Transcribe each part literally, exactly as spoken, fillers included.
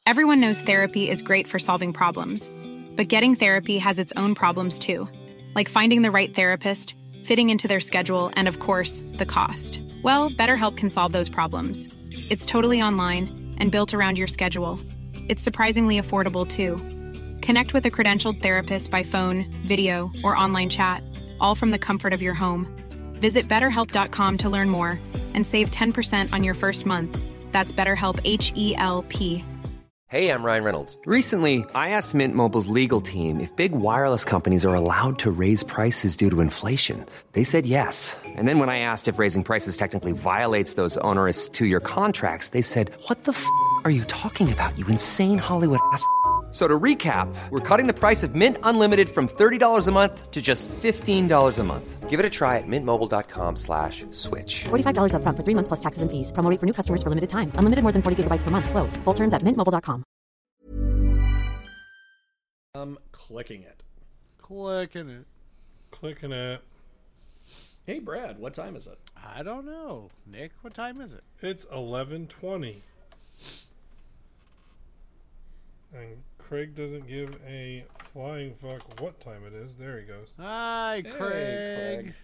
Everyone knows therapy is great for solving problems, but getting therapy has its own problems too, like finding the right therapist, fitting into their schedule, and of course, the cost. Well, BetterHelp can solve those problems. It's totally online and built around your schedule. It's surprisingly affordable too. Connect with a credentialed therapist by phone, video, or online chat, all from the comfort of your home. Visit better help dot com to learn more and save ten percent on your first month. That's BetterHelp, H E L P. Hey, I'm Ryan Reynolds. Recently, I asked Mint Mobile's legal team if big wireless companies are allowed to raise prices due to inflation. They said yes. And then when I asked if raising prices technically violates those onerous two-year contracts, they said, what the f*** are you talking about, you insane Hollywood ass f- So to recap, we're cutting the price of Mint Unlimited from thirty dollars a month to just fifteen dollars a month. Give it a try at mintmobile.com slash switch. forty-five dollars up front for three months plus taxes and fees. Promo rate for new customers for limited time. Unlimited more than forty gigabytes per month. Slows full terms at mint mobile dot com. I'm clicking it. Clicking it. Clicking it. Hey, Brad, what time is it? I don't know. Nick, what time is it? It's eleven twenty. And Craig doesn't give a flying fuck what time it is. There he goes. Hi, Hey, Craig. Craig.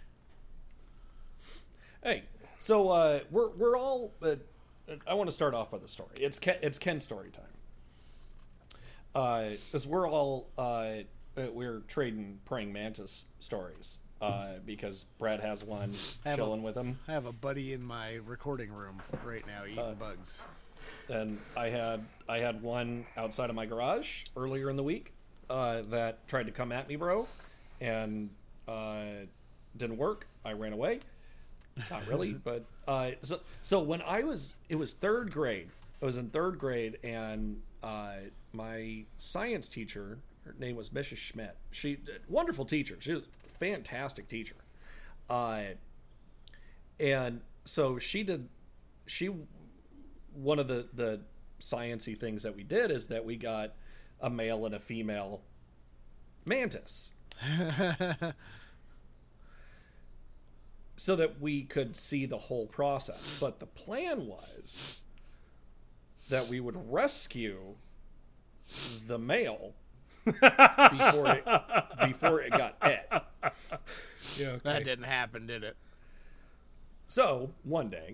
Hey, so uh, we're we're all. Uh, I want to start off with a story. It's Ken, it's Ken's story time. Uh, because we're all uh, we're trading praying mantis stories. Uh, because Brad has one chilling a, with him. I have a buddy in my recording room right now eating uh, bugs. And I had I had one outside of my garage earlier in the week uh, that tried to come at me, bro, and uh, didn't work. I ran away. Not really, but uh, so so when I was it was third grade. I was in third grade, and uh, my science teacher, her name was Missus Schmidt. She wonderful teacher. She was a fantastic teacher, uh, and so she did she. One of the, the science-y things that we did is that we got a male and a female mantis. So that we could see the whole process. But the plan was that we would rescue the male before it, before it got et. Yeah, okay. That didn't happen, did it? So, one day,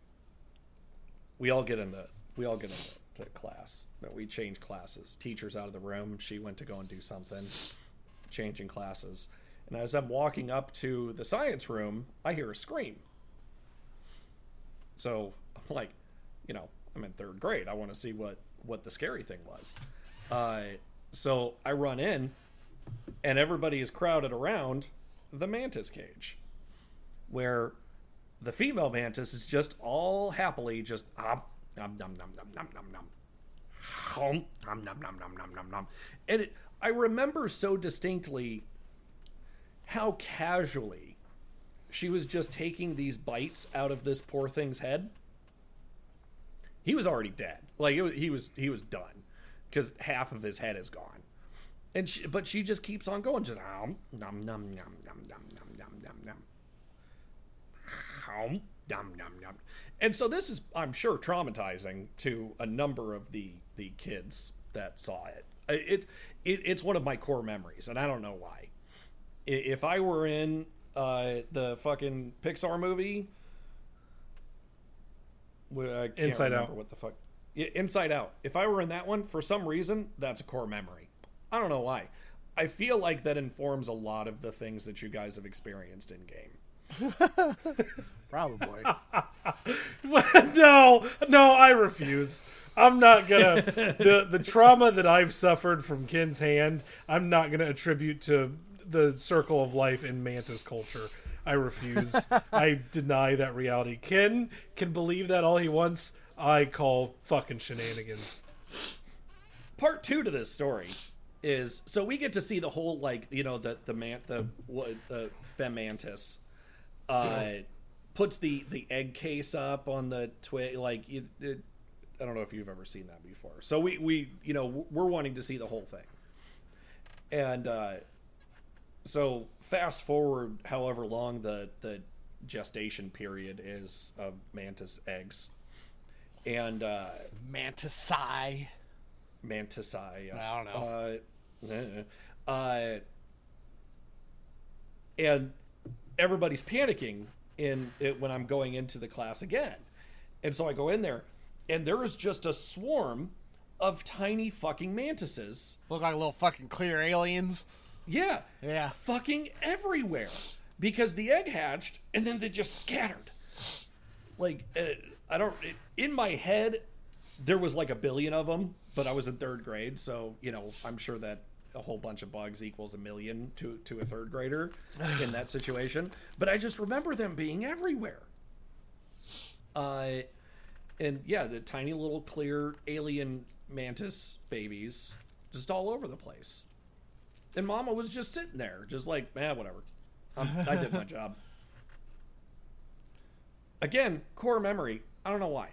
we all get into we all get into class. We change classes. Teacher's out of the room. She went to go and do something, changing classes. And as I'm walking up to the science room, I hear a scream. So I'm like, you know, I'm in third grade. I want to see what what the scary thing was. Uh, so I run in, and everybody is crowded around the mantis cage, where the female mantis is just all happily just um, nom nom nom nom nom nom nom hum nom nom nom nom nom nom nom. And it, I remember so distinctly how casually she was just taking these bites out of this poor thing's head. He was already dead. Like it was, he was he was done because half of his head is gone. And she, but she just keeps on going, just um, nom nom nom nom nom nom nom nom nom. Nom, nom, nom. And so this is, I'm sure, traumatizing to a number of the, the kids that saw it. It, it. It's one of my core memories, and I don't know why. If I were in uh, the fucking Pixar movie, I can't Inside remember Out. What the fuck? Yeah, Inside Out. If I were in that one, for some reason, that's a core memory. I don't know why. I feel like that informs a lot of the things that you guys have experienced in game. Probably. no, no, I refuse. I'm not gonna the the trauma that I've suffered from Ken's hand. I'm not gonna attribute to the circle of life in mantis culture. I refuse. I deny that reality. Ken can believe that all he wants. I call fucking shenanigans. Part two to this story is so we get to see the whole, like, you know, the the man the the femantis uh puts the the egg case up on the twig, like it, it, I don't know if you've ever seen that before. So we we you know we're wanting to see the whole thing, and uh so fast forward however long the the gestation period is of mantis eggs, and uh Mantis-eye. mantisae. Yes. I don't know. Uh, uh, and everybody's panicking in it when I'm going into the class again. And so I go in there, and there is just a swarm of tiny fucking mantises. Look like little fucking clear aliens. Yeah. Yeah. Fucking everywhere. Because the egg hatched, and then they just scattered. Like, uh, I don't... It, in my head, there was like a billion of them, but I was in third grade, so, you know, I'm sure that a whole bunch of bugs equals a million to, to a third grader in that situation. But I just remember them being everywhere. Uh, and, yeah, the tiny little clear alien mantis babies just all over the place. And Mama was just sitting there, just like, eh, whatever. I'm, I did my job. Again, core memory. I don't know why.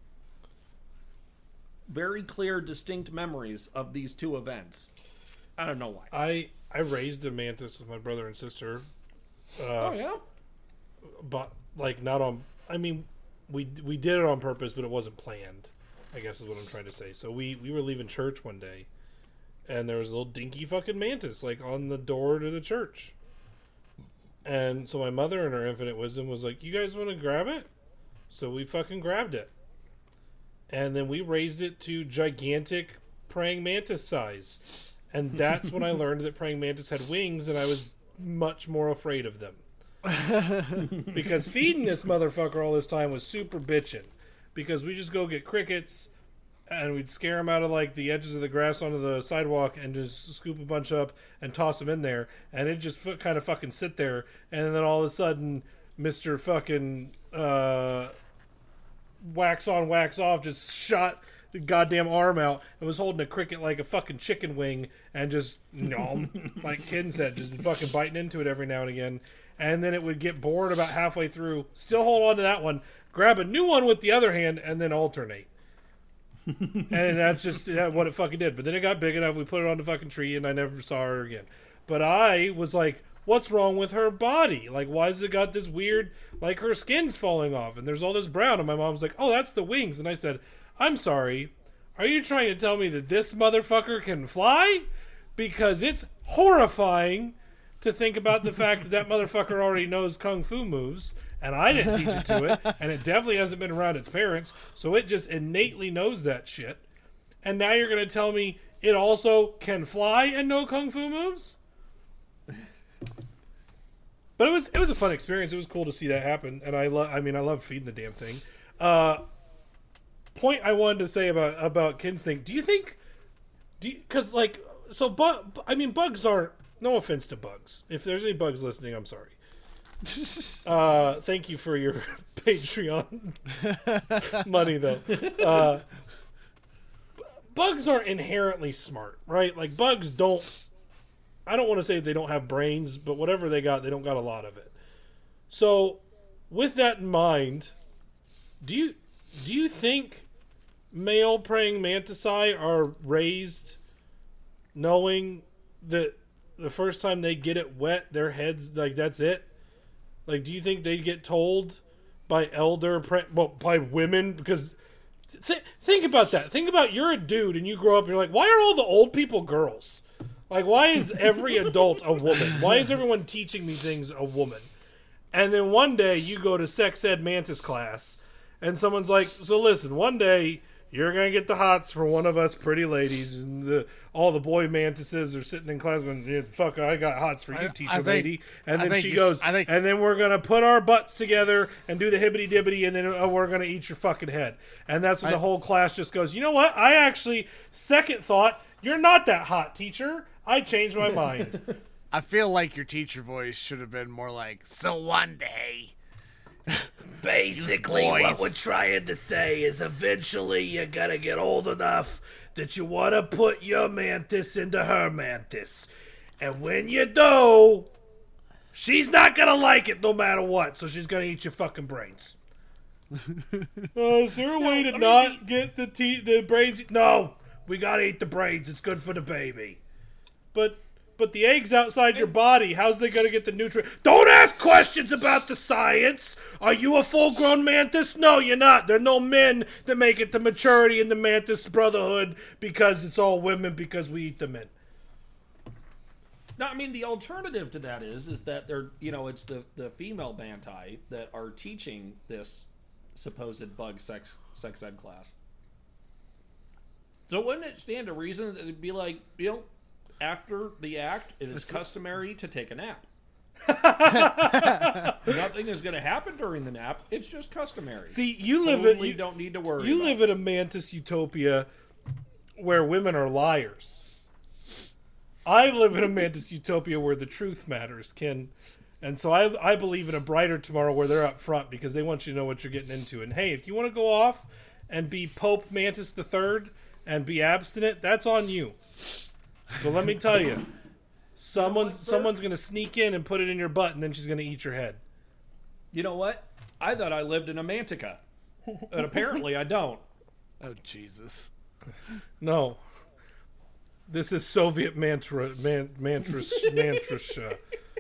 Very clear, distinct memories of these two events. I don't know why. I I raised a mantis with my brother and sister. Uh, oh yeah. But like not on. I mean, we we did it on purpose, but it wasn't planned. I guess is what I'm trying to say. So we we were leaving church one day, and there was a little dinky fucking mantis like on the door to the church. And so my mother in her infinite wisdom was like, you guys want to grab it? So we fucking grabbed it. And then we raised it to gigantic praying mantis size. And that's when I learned that praying mantis had wings, and I was much more afraid of them. Because feeding this motherfucker all this time was super bitchin'. Because we just go get crickets, and we'd scare them out of like the edges of the grass onto the sidewalk and just scoop a bunch up and toss them in there, and it just f- kind of fucking sit there, and then all of a sudden Mister fucking uh, wax on wax off just shot the goddamn arm out and was holding a cricket like a fucking chicken wing and just nom like Ken said, just fucking biting into it every now and again, and then it would get bored about halfway through, still hold on to that one, grab a new one with the other hand, and then alternate. And that's just what it fucking did. But then it got big enough, we put it on the fucking tree, and I never saw her again. But I was like, what's wrong with her body? Like, why has it got this weird, like her skin's falling off, and there's all this brown? And my mom's like, oh, that's the wings. And I said, I'm sorry, are you trying to tell me that this motherfucker can fly? Because it's horrifying to think about the fact that that motherfucker already knows kung fu moves, and I didn't teach it to it, and it definitely hasn't been around its parents, so it just innately knows that shit. And now you're going to tell me it also can fly and know kung fu moves? But it was it was a fun experience. It was cool to see that happen, and I love. I mean, I love feeding the damn thing. Uh, point I wanted to say about about Ken's thing. Do you think? Do because like so? But I mean, bugs aren't. No offense to bugs. If there's any bugs listening, I'm sorry. uh, thank you for your Patreon money, though. Uh, bugs aren't inherently smart, right? Like, bugs don't... I don't want to say they don't have brains, but whatever they got, they don't got a lot of it. So, with that in mind, do you do you think male praying mantisae are raised knowing that the first time they get it wet, their heads, like, that's it? Like, do you think they get told by elder, well, by women? Because th- think about that. Think about you're a dude and you grow up and you're like, why are all the old people girls? Like, why is every adult a woman? Why is everyone teaching me things a woman? And then one day you go to sex ed mantis class and someone's like, so listen, one day you're going to get the hots for one of us pretty ladies, and the, all the boy mantises are sitting in class going, yeah, fuck, I got hots for you, I, teacher I think, lady. And I then she you, goes, I think, and then we're going to put our butts together and do the hibbity-dibbity, and then uh, we're going to eat your fucking head. And that's when I, the whole class just goes, you know what? I actually, second thought, you're not that hot, teacher. I changed my mind. I feel like your teacher voice should have been more like, so one day... Basically, what we're trying to say is eventually you gotta get old enough that you want to put your mantis into her mantis. And when you do, she's not gonna like it no matter what, so she's gonna eat your fucking brains. uh, is there a way to not get the te- the brains? No, we gotta eat the brains. It's good for the baby. But but the egg's outside your body. How's they gonna get the nutrient? Don't ask questions about the science. Are you a full-grown mantis? No, you're not. There are no men that make it to maturity in the mantis brotherhood because it's all women because we eat the men. No, I mean the alternative to that is is that they're you know it's the the female Bantai that are teaching this supposed bug sex sex ed class. So wouldn't it stand to reason that it'd be like, you know, after the act, it is customary to take a nap. Nothing is going to happen during the nap. It's just customary. See, you live totally in you don't need to worry. You about live in a mantis utopia where women are liars. I live in a mantis utopia where the truth matters, Ken. And so I I believe in a brighter tomorrow where they're up front because they want you to know what you're getting into. And hey, if you want to go off and be Pope Mantis the Third and be abstinent, that's on you. But let me tell you, someone someone's gonna sneak in and put it in your butt, and then she's gonna eat your head. You know what? I thought I lived in a mantica, and apparently I don't. Oh, Jesus. No. This is Soviet mantra, man, mantras, mantras. Uh,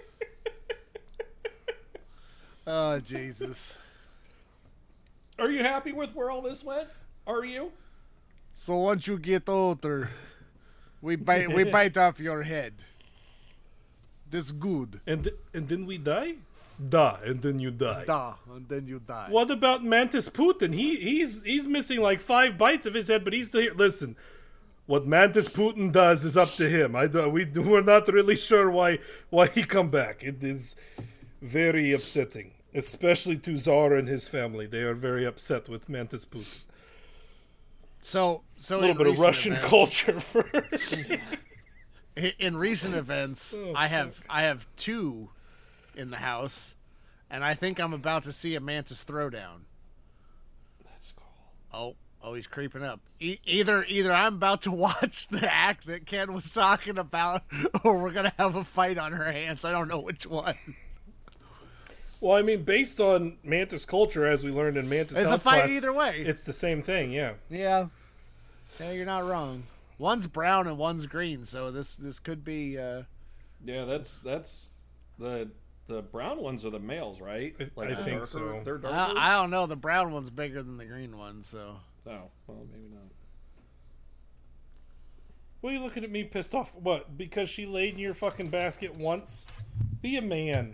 Oh, Jesus. Are you happy with where all this went? Are you? So once you get older, we bite we bite off your head. That's good. and th- and then we die? Da, and then you die. Da, and then you die. What about Mantis Putin? He he's he's missing like five bites of his head, but he's still here. Listen, what Mantis Putin does is up to him. I do, we we're not really sure why why he come back. It is very upsetting, especially to Tsar and his family. They are very upset with Mantis Putin. So, so A little in bit of recent Russian events- culture for. I- In recent events, Oh, I have I have two in the house, and I think I'm about to see a mantis throwdown. That's cool. Oh, oh, he's creeping up. E- either either I'm about to watch the act that Ken was talking about, or we're gonna have a fight on our hands. I don't know which one. Well, I mean, based on Mantis culture, as we learned in Mantis It's a Health fight class, either way. It's the same thing, yeah. Yeah, yeah, you're not wrong. One's brown and one's green, so this this could be. Uh, Yeah, that's that's the the brown ones are the males, right? I- I the think darker, so. They're darker. I, I don't know. The brown one's bigger than the green one, so. Oh, well, maybe not. What are you looking at me pissed off? What? Because she laid in your fucking basket once? Be a man.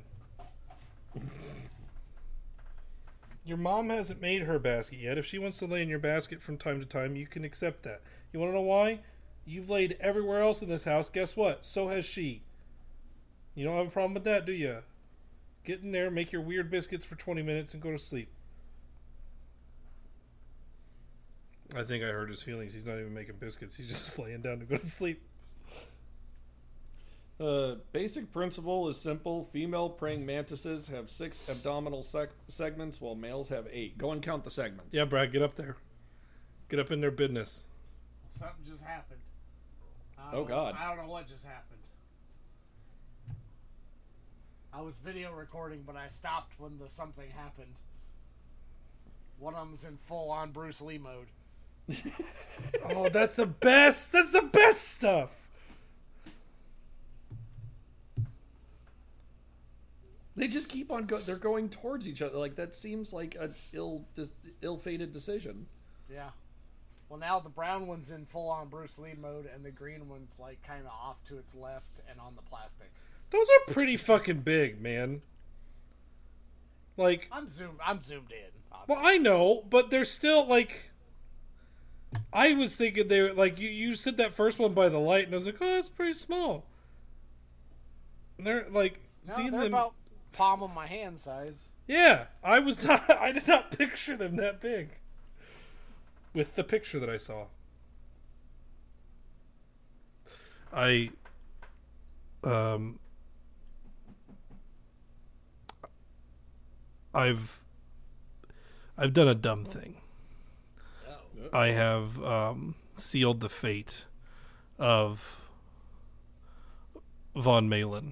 Your mom hasn't made her basket yet. If she wants to lay in your basket from time to time, you can accept that. You want to know why? You've laid everywhere else in this house. Guess what? So has she. You don't have a problem with that, do you? Get in there, make your weird biscuits for twenty minutes, and go to sleep. I think I hurt his feelings. He's not even making biscuits. He's just laying down to go to sleep. The basic principle is simple. Female praying mantises have six abdominal sec- segments, while males have eight. Go and count the segments. Yeah, Brad, get up there. Get up in their business. Something just happened. I Oh, don't- God. I don't know what just happened. I was video recording, but I stopped when the something happened. One of them's in full-on Bruce Lee mode. Oh, that's the best. That's the best stuff. They just keep on go. They're going towards each other. Like that seems like a ill, dis- ill-fated decision. Yeah. Well, now the brown one's in full-on Bruce Lee mode, and the green one's like kind of off to its left and on the plastic. Those are pretty fucking big, man. Like, I'm zoomed. I'm zoomed in. well, I know, but they're still like. I was thinking they were like you. You said that first one by the light, and I was like, oh, that's pretty small. And they're like No, seeing they're them. about palm of my hand size. Yeah, I was not. I did not picture them that big. With the picture that I saw, I, um, I've, I've done a dumb thing. I have um, sealed the fate of Von Malin.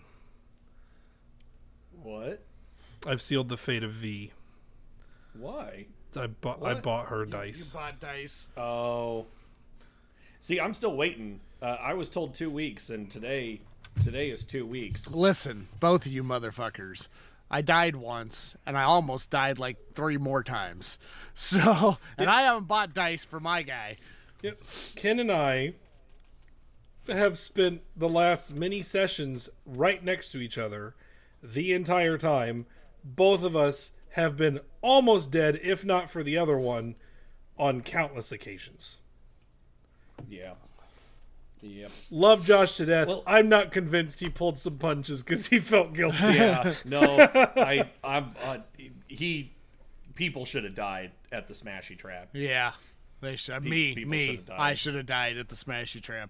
What? I've sealed the fate of V. Why? I bought. I What? bought her You dice. bought dice. Oh. See, I'm still waiting. Uh, I was told two weeks, and today Today is two weeks. Listen, both of you motherfuckers. I died once, and I almost died like three more times. So, and I haven't bought dice for my guy. Yep. Ken and I have spent the last many sessions right next to each other the entire time. Both of us have been almost dead, if not for the other one, on countless occasions. Yeah. Yep. Love Josh to death. Well, I'm not convinced he pulled some punches because he felt guilty. Yeah. No, I, I'm, uh, he, people should have died at the Smashy Trap. Yeah. They should. Pe- me, people me. should've died. I should have died at the Smashy Trap.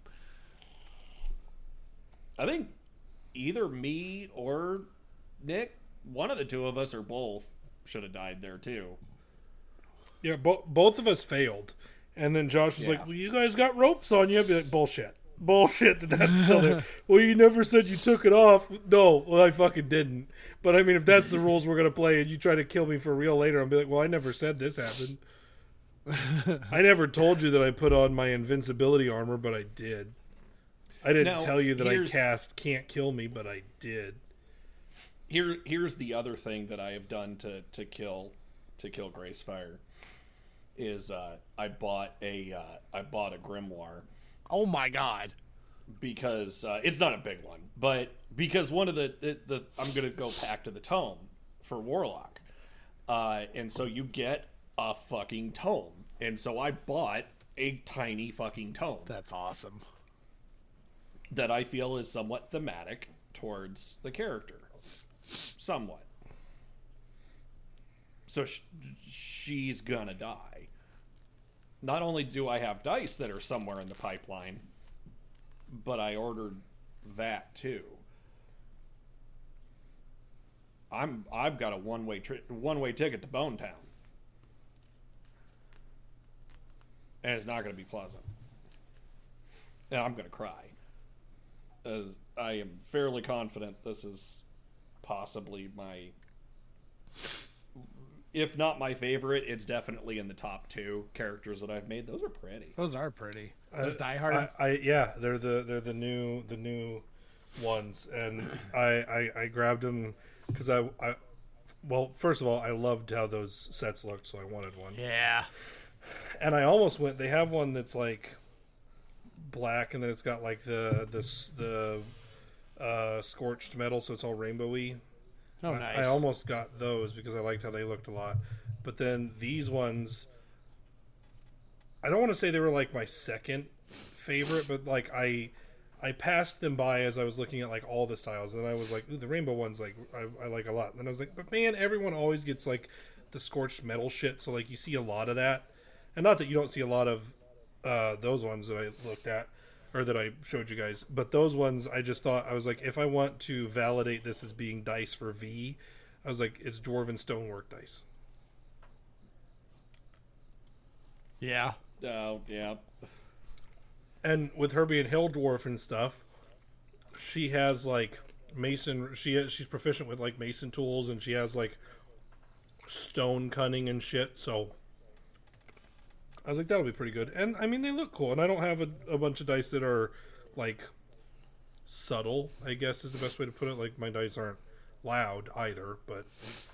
I think either me or Nick, one of the two of us or both, should have died there too. Yeah, bo- both of us failed. And then Josh was Yeah. like, well, you guys got ropes on you. I'd be like, bullshit. Bullshit that that's still there. Well, you never said you took it off. No, well, I fucking didn't. But I mean, if that's the rules we're going to play and you try to kill me for real later, I'll be like, well, I never said this happened. I never told you that I put on my invincibility armor, but I did. I didn't Now, tell you that I here's- cast can't kill me, but I did. Here, here's the other thing that I have done to, to kill, to kill Gracefire, is uh, I bought a uh, I bought a grimoire. Oh my god. Because uh, it's not a big one, but because one of the, the, the I'm gonna go back to the tome for Warlock, uh, and so you get a fucking tome, and so I bought a tiny fucking tome That's awesome. that I feel is somewhat thematic towards the character, somewhat. So sh- she's gonna die. Not only do I have dice that are somewhere in the pipeline, but I ordered that too. I'm I've got a one way tri- one way ticket to Bone Town, and it's not going to be pleasant, and I'm going to cry, as I am fairly confident this is possibly my, if not my favorite, it's definitely in the top two characters that I've made. Those are pretty. Those are pretty. Those I- Die Hard. I, I yeah, they're the they're the new the new ones, and I I, I grabbed them because I I well first of all I loved how those sets looked, so I wanted one. yeah. And I almost went. They have one that's like black, and then it's got like the this the uh, scorched metal, so it's all rainbowy. Oh, I- nice. I almost got those because I liked how they looked a lot. But then these ones, I don't want to say they were like my second favorite, but like I I passed them by as I was looking at like all the styles, and I was like, ooh, the rainbow ones like I, I like a lot. And then I was like, but man, everyone always gets like the scorched metal shit, so like you see a lot of that. And not that you don't see a lot of uh, those ones that I looked at or that I showed you guys, but those ones I just thought, I was like, if I want to validate this as being dice for V, I was like, it's Dwarven Stonework dice. Yeah. Oh, yeah. And with her being Hill Dwarf and stuff, she has like mason. She has, she's proficient with like mason tools, and she has like stone cunning and shit. So I was like, that'll be pretty good. And I mean, they look cool. And I don't have a, a bunch of dice that are like subtle, I guess is the best way to put it. Like my dice aren't loud either, but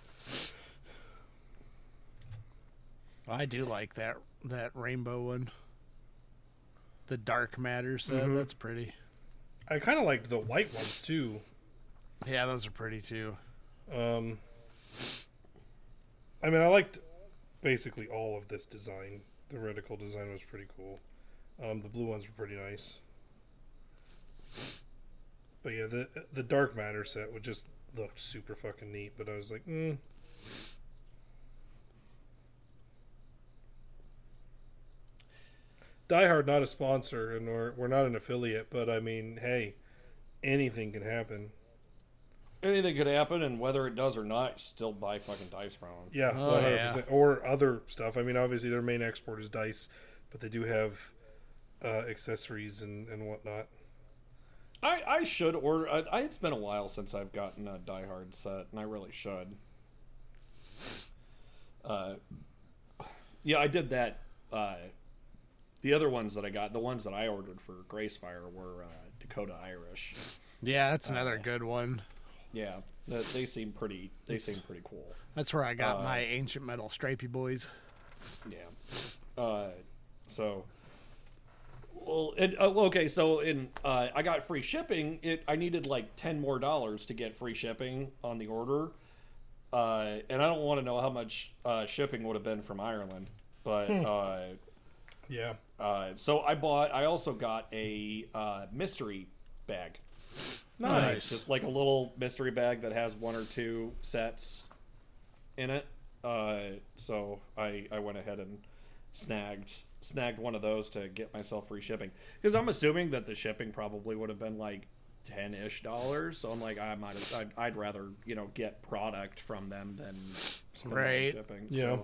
I do like that that rainbow one. The Dark Matter set. Mhm. That's pretty. I kind of liked the white ones too. Yeah, those are pretty too. Um, I mean, I liked basically all of this design. The reticle design was pretty cool. Um, the blue ones were pretty nice. But yeah, the the Dark Matter set would just looked super fucking neat. But I was like, mm. Die Hard not a sponsor, and we're we're not an affiliate. But I mean, hey, anything can happen. Anything could happen, and whether it does or not, still buy fucking dice from them. Yeah, Oh, one hundred yeah. percent. Or other stuff. I mean, obviously their main export is dice, but they do have uh, accessories and, and whatnot. I, I should order. I, I, it's been a while since I've gotten a Die Hard set, and I really should. Uh, yeah, I did that. Uh, the other ones that I got, the ones that I ordered for Gracefire were uh, Dakota Irish. Yeah, that's another uh, good one. Yeah, they, they seem pretty. They it's, seem pretty cool. That's where I got uh, my Ancient Metal Stripey boys. Yeah. Uh, so. Well, it, uh, okay. So in uh, I got free shipping. It I needed like ten more dollars to get free shipping on the order, uh, and I don't want to know how much uh, shipping would have been from Ireland, but hmm. uh, yeah. Uh, so I bought. I also got a uh, mystery bag. Nice. It's just like a little mystery bag that has one or two sets in it. Uh, so I I went ahead and snagged snagged one of those to get myself free shipping, because I'm assuming that the shipping probably would have been like ten-ish dollars. So I'm like, I might have, I'd, I'd rather you know get product from them than spend right. on shipping. Yeah. So.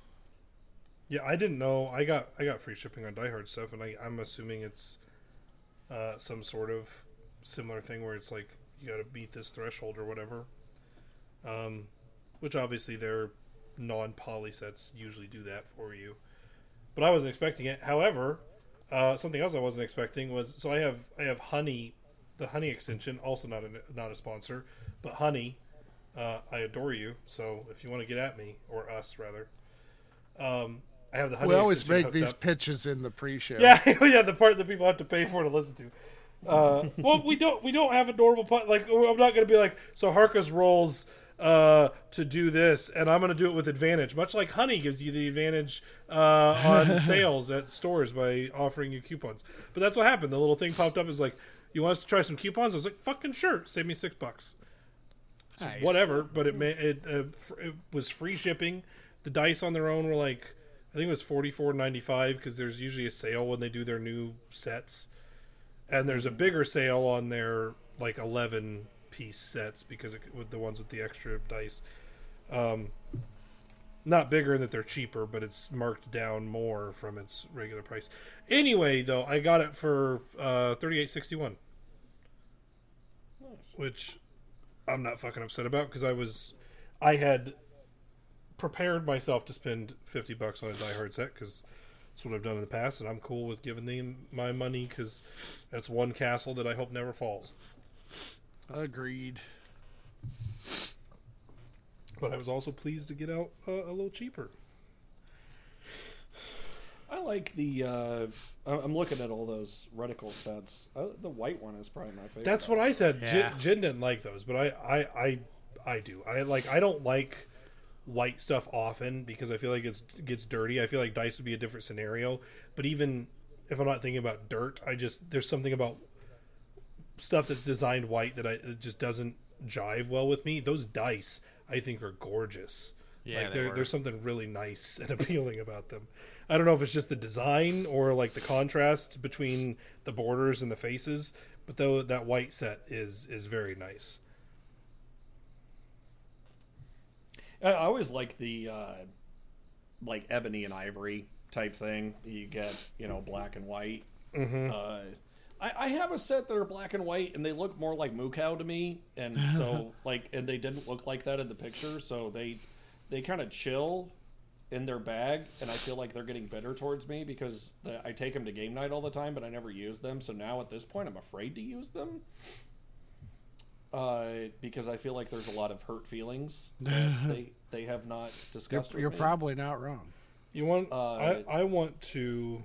Yeah, I didn't know. I got I got free shipping on Die Hard stuff, and I, I'm assuming it's uh, some sort of similar thing where it's like you got to beat this threshold or whatever. Um, which obviously their non-poly sets usually do that for you. But I wasn't expecting it. However, uh, something else I wasn't expecting was so I have I have Honey, the Honey extension, also not a not a sponsor, but Honey, uh, I adore you. So if you want to get at me or us rather, um, I have the Honey. We always extension make these up. pitches in the pre-show. Yeah, yeah, the part that people have to pay for to listen to. Uh, well, we don't we don't have a normal pot. Like I'm not going to be like so. Harkus rolls uh, to do this, and I'm going to do it with advantage. Much like Honey gives you the advantage uh, on sales at stores by offering you coupons. But that's what happened. The little thing popped up. Is like, you want us to try some coupons? I was like, fucking sure. Save me six bucks. So Nice. Whatever. But it may, it uh, it was free shipping. The dice on their own were like, I think it was forty-four ninety-five because there's usually a sale when they do their new sets, and there's a bigger sale on their like eleven piece sets because it, with the ones with the extra dice. Um, not bigger in that they're cheaper, but it's marked down more from its regular price. Anyway, though, I got it for uh, thirty-eight sixty-one, Nice. which I'm not fucking upset about because I was, I had prepared myself to spend fifty bucks on a Die Hard set because that's what I've done in the past, and I'm cool with giving them my money because that's one castle that I hope never falls. Agreed. But I was also pleased to get out uh, a little cheaper. I like the. Uh, I'm looking at all those reticle sets. Uh, the white one is probably my favorite. That's what I said. Yeah. Jen, Jen didn't like those, but I, I, I, I do. I like. I don't like white stuff often because I feel like it's it gets dirty. I feel like dice would be a different scenario. But even if I'm not thinking about dirt, I just there's something about stuff that's designed white that I it just doesn't jive well with me. Those dice I think are gorgeous. Yeah, like they there, were. there's something really nice and appealing about them. I don't know if it's just the design or like the contrast between the borders and the faces, but though that white set is is very nice. I always like the uh, like ebony and ivory type thing. You get you know black and white. Mm-hmm. Uh, I, I have a set that are black and white, and they look more like Mukau to me, and so like, and they didn't look like that in the picture, so they they kind of chill in their bag, and I feel like they're getting bitter towards me because the, I take them to game night all the time, but I never use them. So now at this point, I'm afraid to use them uh, because I feel like there's a lot of hurt feelings that they they have not discussed. You're, with you're me. probably not wrong. You want? Uh, I I want to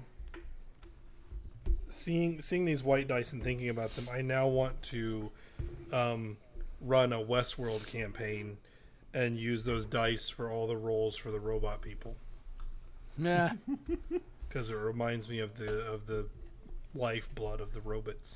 seeing seeing these white dice and thinking about them. I now want to um, run a Westworld campaign and use those dice for all the rolls for the robot people. Yeah. Because it reminds me of the of the lifeblood of the robots.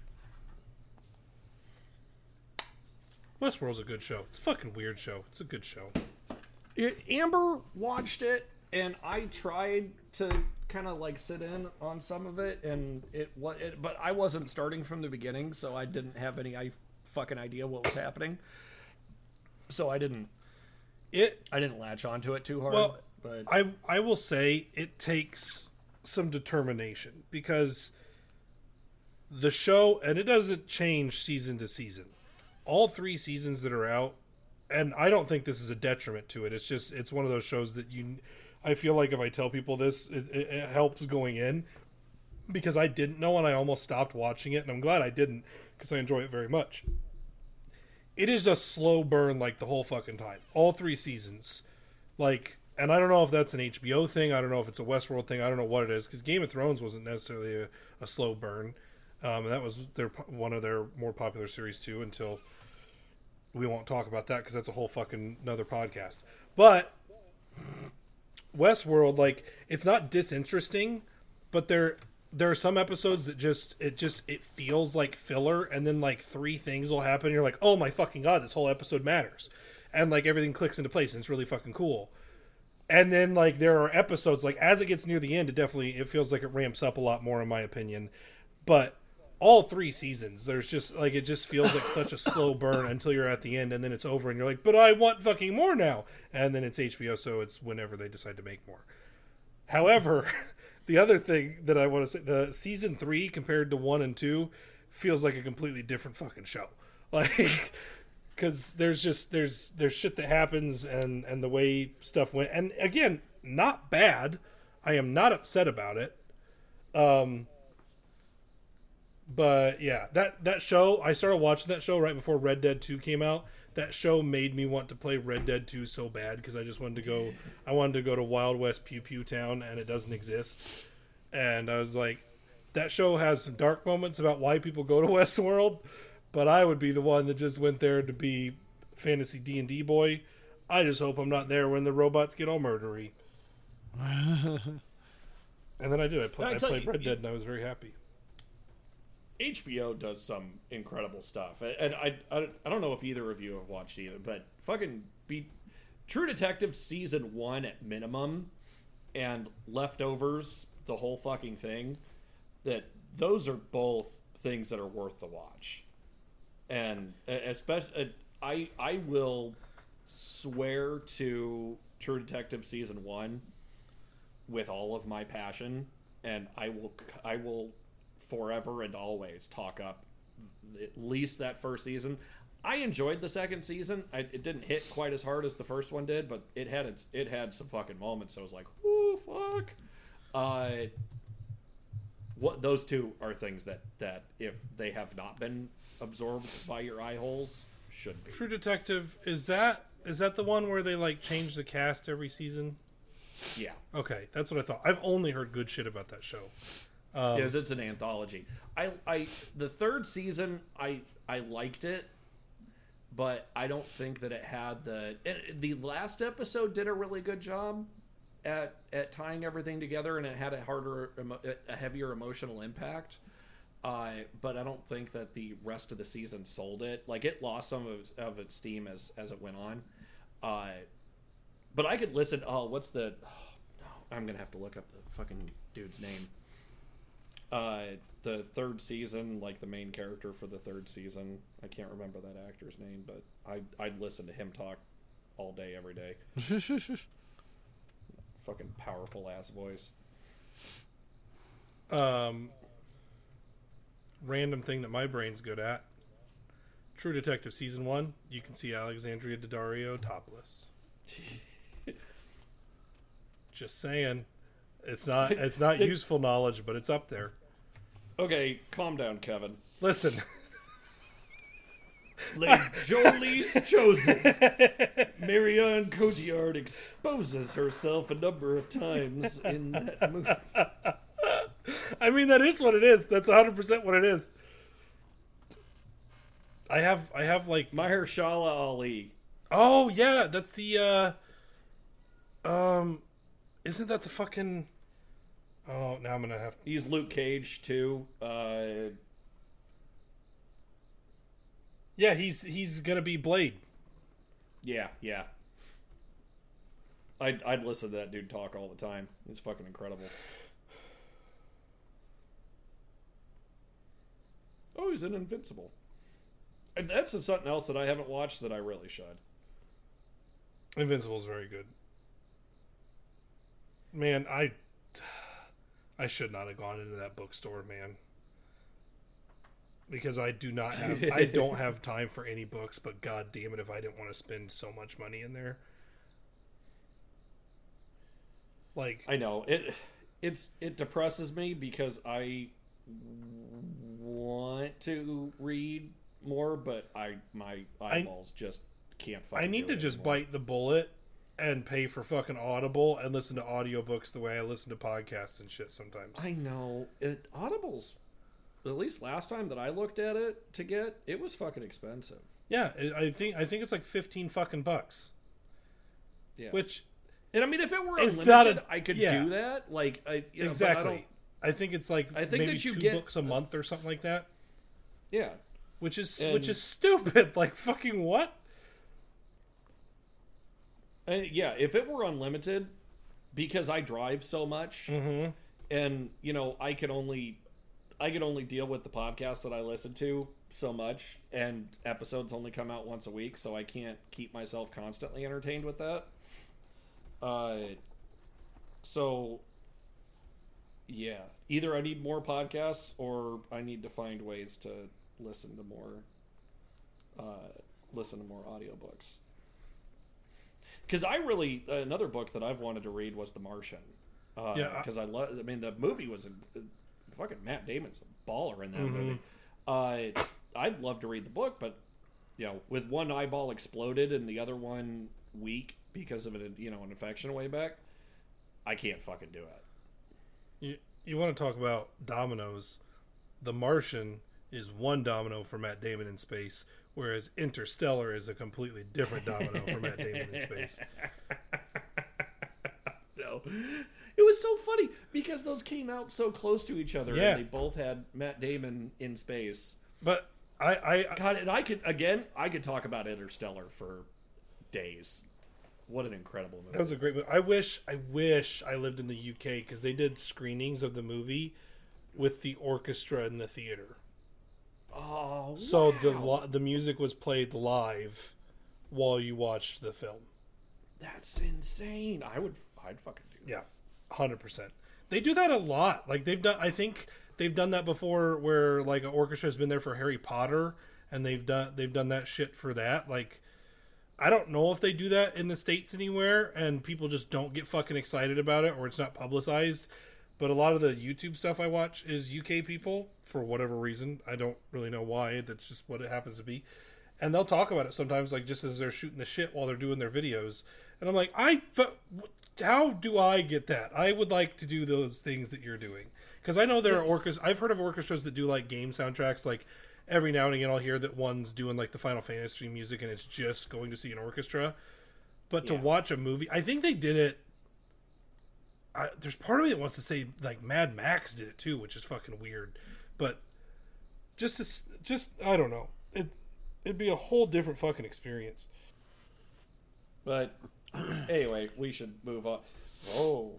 Westworld's a good show. It's a fucking weird show. It's a good show. It, Amber watched it, and I tried to kind of like sit in on some of it, and it what it, but I wasn't starting from the beginning, so I didn't have any I fucking idea what was happening. So I didn't It I didn't latch onto it too hard. Well, but I I will say it takes some determination because the show, and it doesn't change season to season. All three seasons that are out, and I don't think this is a detriment to it. It's just it's one of those shows that you I feel like if I tell people this, it, it, it helps going in, because I didn't know and I almost stopped watching it, and I'm glad I didn't because I enjoy it very much. It is a slow burn like the whole fucking time. All three seasons. Like, and I don't know if that's an H B O thing. I don't know if it's a Westworld thing. I don't know what it is, because Game of Thrones wasn't necessarily a, a slow burn. Um, and that was their one of their more popular series too, until we won't talk about that because that's a whole fucking another podcast. But Westworld, like, it's not disinteresting, but there there are some episodes that just it just it feels like filler, and then like three things will happen and you're like, oh my fucking god, this whole episode matters, and like everything clicks into place and it's really fucking cool. And then like there are episodes, like as it gets near the end, it definitely it feels like it ramps up a lot more in my opinion. But all three seasons, there's just like it just feels like such a slow burn until you're at the end, and then it's over and you're like, but I want fucking more now. And then it's H B O, so it's whenever they decide to make more. However, the other thing that I want to say, the season three compared to one and two feels like a completely different fucking show. Like, because there's just there's there's shit that happens, and and the way stuff went, and again, not bad. I am not upset about it. Um. But yeah, that, that show, I started watching that show right before Red Dead two came out. That show made me want to play Red Dead two so bad, because I just wanted to go, I wanted to go to Wild West Pew Pew Town, and it doesn't exist. And I was like, that show has some dark moments about why people go to Westworld, but I would be the one that just went there to be fantasy D and D boy. I just hope I'm not there when the robots get all murdery. And then I did. I, play, I played Red Dead, and I was very happy. H B O does some incredible stuff, and I, I I don't know if either of you have watched either, but fucking be True Detective season one at minimum, and Leftovers, the whole fucking thing. That those are both things that are worth the watch, and especially I I will swear to True Detective season one with all of my passion, and I will I will. forever and always talk up at least that first season. I enjoyed the second season. I, it didn't hit quite as hard as the first one did, but it had its, it had some fucking moments. So I was like, "Ooh, fuck!" Uh, what those two are things that that if they have not been absorbed by your eye holes, should be. True Detective, is that is that the one where they like change the cast every season? Yeah. Okay, that's what I thought. I've only heard good shit about that show. Um, because it's an anthology. I, I, the third season, I, I liked it, but I don't think that it had the. It, the last episode did a really good job at at tying everything together, and it had a harder, a heavier emotional impact. Uh, but I don't think that the rest of the season sold it. Like, it lost some of its, of its steam as as it went on. Uh, but I could listen. Oh, what's the? Oh, I'm gonna have to look up the fucking dude's name. Uh, the third season, like the main character for the third season, I can't remember that actor's name, but I, I'd listen to him talk all day, every day. Fucking powerful ass voice. Um, random thing that my brain's good at. True Detective season one, you can see Alexandria Daddario topless. Just saying. It's not it's not useful knowledge, but it's up there. Okay, calm down, Kevin. Listen. Lady Jolie's chooses. Marion Cotillard exposes herself a number of times in that movie. I mean, that is what it is. That's one hundred percent what it is. I have, I have like... Mahershala Ali. Oh, yeah, that's the, uh... Um... Isn't that the fucking... Oh, now I'm gonna have... He's Luke Cage, too. Uh... Yeah, he's he's gonna be Blade. Yeah, yeah. I'd, I'd listen to that dude talk all the time. He's fucking incredible. Oh, he's in Invincible. And that's something else that I haven't watched that I really should. Invincible's very good. Man, I I should not have gone into that bookstore, man. Because I do not have I don't have time for any books, but god damn it if I didn't want to spend so much money in there. Like I know it. It's it depresses me because I want to read more, but I my eyeballs I, just can't. I need to just anymore. bite the bullet and pay for fucking Audible and listen to audiobooks the way I listen to podcasts and shit sometimes. I know it. Audible's, at least last time that I looked at it to get, it was fucking expensive. Yeah, I think I think it's like fifteen fucking bucks. Yeah. Which, and I mean, if it were it's unlimited, not a, I could yeah. do that. Like, I you know, exactly. But I, don't, I think it's like I think maybe that you two get, books a month or something like that. Yeah. Which is and, which is stupid. Like fucking what? Uh, yeah, if it were unlimited, because I drive so much, mm-hmm. and you know, I can only, I can only deal with the podcast that I listen to so much, and episodes only come out once a week, so I can't keep myself constantly entertained with that. Uh, so yeah, either I need more podcasts, or I need to find ways to listen to more, uh, listen to more audiobooks. Because I really, another book that I've wanted to read was The Martian. Uh, yeah. Because I love, I mean, the movie was, a, a, fucking Matt Damon's a baller in that mm-hmm. movie. Uh, I'd love to read the book, but, you know, with one eyeball exploded and the other one weak because of, an, you know, an infection way back, I can't fucking do it. You, you want to talk about dominoes. The Martian is one domino for Matt Damon in space, whereas Interstellar is a completely different domino for Matt Damon in space. No. It was so funny because those came out so close to each other, yeah. and they both had Matt Damon in space. But I, I, God, and I could again, I could talk about Interstellar for days. What an incredible movie! That was a great movie. I wish, I wish I lived in the U K because they did screenings of the movie with the orchestra in the theater. Oh, so wow. the the music was played live while you watched the film. That's insane. I would, I'd fucking do that. Yeah, one hundred percent. They do that a lot. Like they've done, I think they've done that before, where like an orchestra has been there for Harry Potter, and they've done they've done that shit for that. Like, I don't know if they do that in the States anywhere, and people just don't get fucking excited about it, or it's not publicized. But a lot of the YouTube stuff I watch is U K people, for whatever reason. I don't really know why. That's just what it happens to be. And they'll talk about it sometimes, like just as they're shooting the shit while they're doing their videos. And I'm like, I, how do I get that? I would like to do those things that you're doing. Because I know there yes. are orchestras. I've heard of orchestras that do like game soundtracks. Like every now and again I'll hear that one's doing like the Final Fantasy music and it's just going to see an orchestra. But yeah. to watch a movie, I think they did it. I, there's part of me that wants to say like Mad Max did it too, which is fucking weird. But just to, just I don't know. It it'd be a whole different fucking experience. But anyway, we should move on. Oh,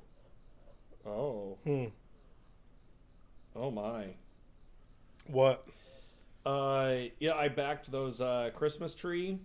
oh, hmm. oh my! What? Uh, yeah, I backed those uh, Christmas tree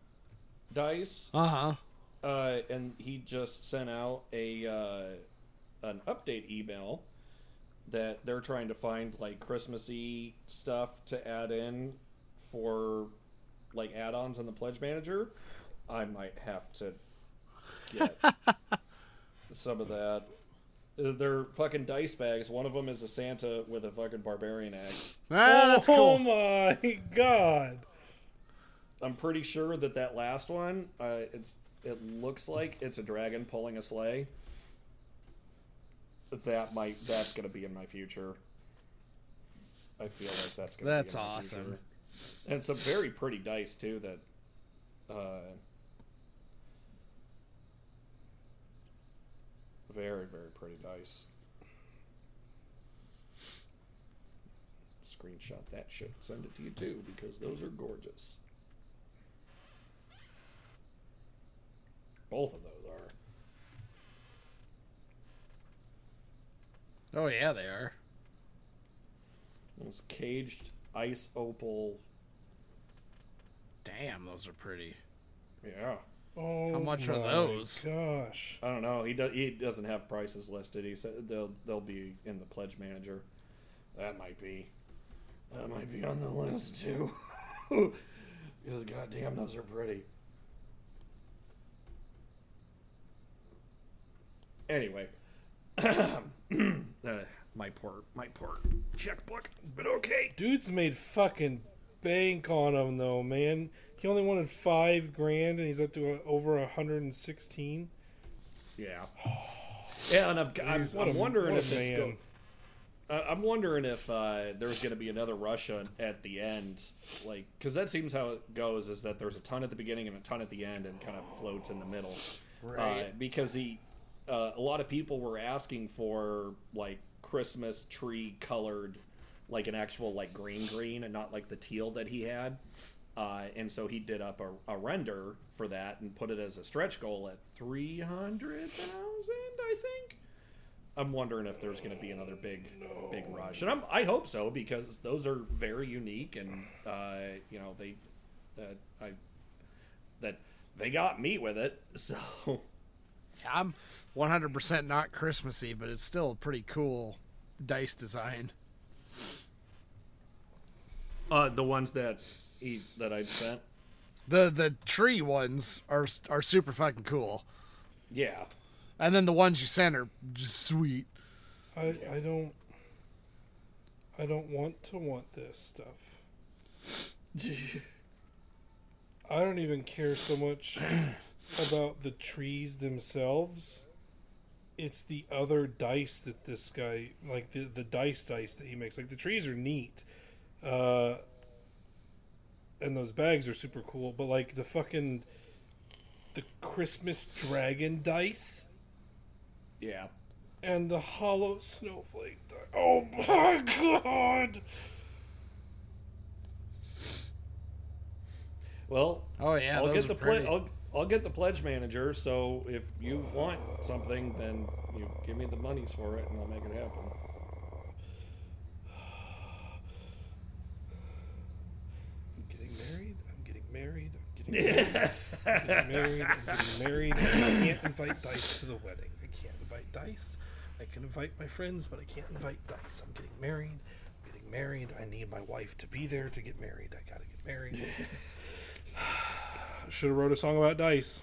dice. Uh huh. Uh, and he just sent out a uh, an update email that they're trying to find like Christmassy stuff to add in for like add-ons in the Pledge Manager. I might have to get some of that. They're fucking dice bags. One of them is a Santa with a fucking barbarian axe. Ah, that's oh, cool. Oh my god! I'm pretty sure that that last one, uh, it's it looks like it's a dragon pulling a sleigh. That might that's gonna be in my future. I feel like that's gonna. That's be in my awesome. future. And some very pretty dice too. That. Uh, Very, very pretty dice. Screenshot that shit. Send it to you too, because those are gorgeous. Both of those are. Oh yeah, they are. Those caged ice opal. Damn, those are pretty. Yeah. Oh, how much my are those? Gosh, I don't know. He does. He doesn't have prices listed. He said they'll they'll be in the Pledge Manager. That might be. That might be on the list too. Because goddamn, those are pretty. Anyway, uh, my poor, my poor checkbook, but okay. Dude's made fucking bank on him, though, man. He only wanted five grand, and he's up to uh, over a hundred and sixteen. Yeah. Yeah, and I'm, I'm, Jeez, I'm wondering what a if it's man. go, uh, I'm wondering if uh, there's going to be another rush on, at the end, like because that seems how it goes. Is that there's a ton at the beginning and a ton at the end, and kind of floats in the middle. Right. Uh, because he, uh, a lot of people were asking for like Christmas tree colored, like an actual like green green, and not like the teal that he had. Uh, and so he did up a, a render for that and put it as a stretch goal at three hundred thousand, I think. I'm wondering if there's going to be another big, big rush, and I'm, I hope so because those are very unique, and uh, you know they, uh, I, that they got me with it. So I'm one hundred percent not Christmassy, but it's still a pretty cool dice design. uh, the ones that he that I sent, The the tree ones are are super fucking cool, yeah. and then the ones you sent are just sweet. I I don't I don't want to want this stuff. I don't even care so much about the trees themselves. It's the other dice that this guy, like the the dice dice that he makes. Like the trees are neat, uh, and those bags are super cool. But like the fucking the Christmas dragon dice. Yeah. And the hollow snowflake. Di- oh my god! Well, Oh yeah, I'll those get are the pretty. ple- I'll, I'll get the pledge manager. So if you want something, then you give me the monies for it, and I'll make it happen. I'm getting married. I'm getting married. I'm getting married. I'm getting married. I'm getting married. I can't invite Dice to the wedding. I can't invite Dice. I can invite my friends, but I can't invite Dice. I'm getting married. I'm getting married. I need my wife to be there to get married. I gotta get married. Should have wrote a song about Dice.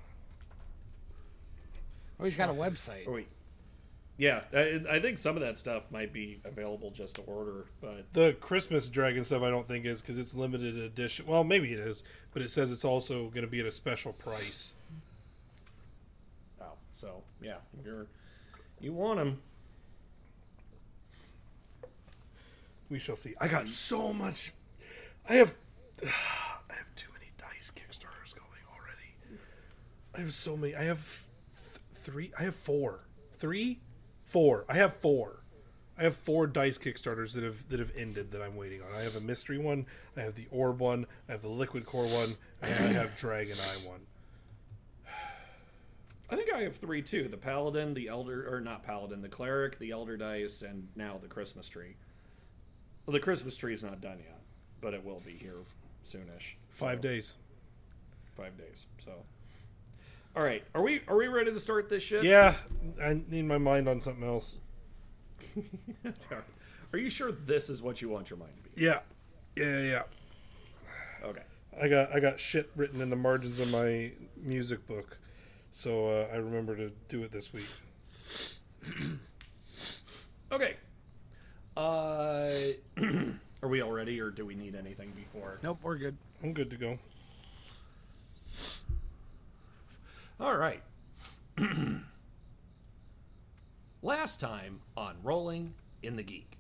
Oh, he's got a website. Or wait, yeah, I, I think some of that stuff might be available just to order, but The Christmas dragon stuff I don't think is because it's limited edition. Well, maybe it is, but it says it's also going to be at a special price. oh, so yeah, if you're you want them. We shall see. I got so much. I have. I have too many dice Kickstarters going already. I have so many. I have th- three. I have four. Three, four. I have four. I have four dice Kickstarters that have that have ended that I'm waiting on. I have a mystery one. I have the orb one. I have the liquid core one, and I have Dragon Eye one. I think I have three too: the paladin, the elder, or not paladin, the cleric, the elder dice, and now the Christmas tree. Well, the Christmas tree is not done yet, but it will be here soonish. Five So, days. Five days. So, all right, are we are we ready to start this shit? Yeah, I need my mind on something else. Are you sure this is what you want your mind to be? Yeah, yeah, yeah. Okay. I got I got shit written in the margins of my music book, so uh, I remember to do it this week. Okay. Uh, are we all ready, or do we need anything before? Nope, we're good. I'm good to go. All right. Last time on Rolling in the Geek.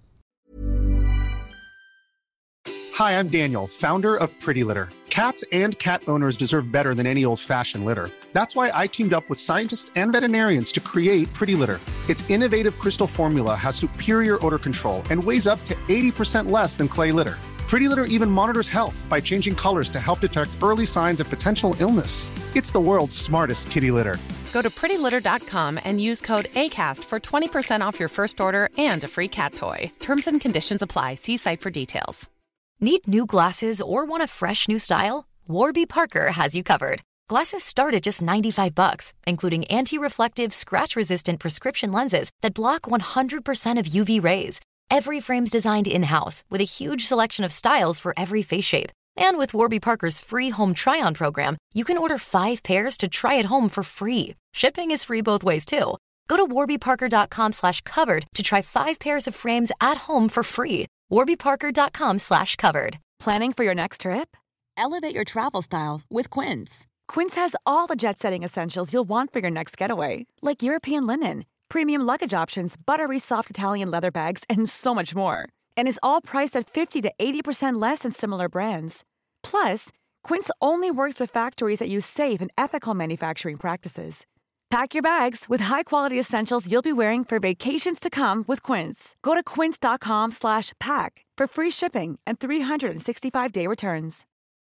Hi, I'm Daniel, founder of Pretty Litter. Cats and cat owners deserve better than any old-fashioned litter. That's why I teamed up with scientists and veterinarians to create Pretty Litter. Its innovative crystal formula has superior odor control and weighs up to eighty percent less than clay litter. Pretty Litter even monitors health by changing colors to help detect early signs of potential illness. It's the world's smartest kitty litter. Go to pretty litter dot com and use code ACAST for twenty percent off your first order and a free cat toy. Terms and conditions apply. See site for details. Need new glasses or want a fresh new style? Warby Parker has you covered. Glasses start at just ninety-five bucks, including anti-reflective, scratch-resistant prescription lenses that block one hundred percent of U V rays. Every frame's designed in-house with a huge selection of styles for every face shape. And with Warby Parker's free home try-on program, you can order five pairs to try at home for free. Shipping is free both ways, too. Go to warbyparker.com slash covered to try five pairs of frames at home for free. warbyparker.com slash covered. Planning for your next trip? Elevate your travel style with Quince. Quince has all the jet-setting essentials you'll want for your next getaway, like European linen, premium luggage options, buttery soft Italian leather bags, and so much more. And is all priced at fifty to eighty percent less than similar brands. Plus, Quince only works with factories that use safe and ethical manufacturing practices. Pack your bags with high-quality essentials you'll be wearing for vacations to come with Quince. Go to quince.com slash pack for free shipping and three sixty-five day returns.